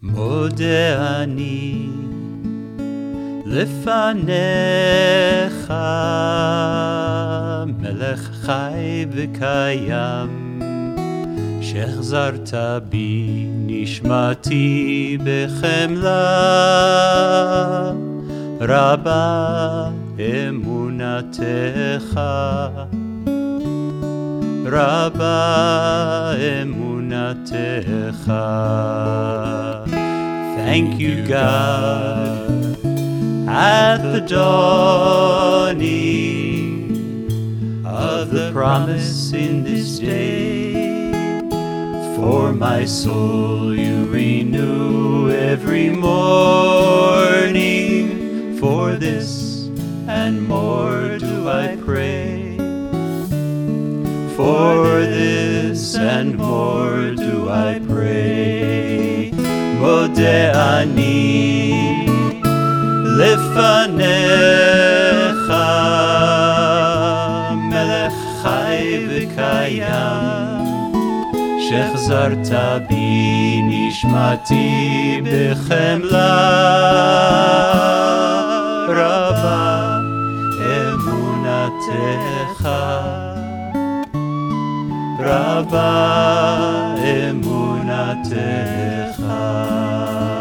מודה אני לפניך, מלך חי וקיים, שהחזרת בי נשמתי בחמלה, רבה אמונתך, רבה אמונתך. Thank you, God, at the dawning of the promise in this day. For my soul you renew every morning. For this and more do I pray. For this and more do I pray. מודה אני לפניך, מלך חי וקיים, שהחזרת בי נשמתי בחמלה, רבה אמונתך, רבה אמונתך.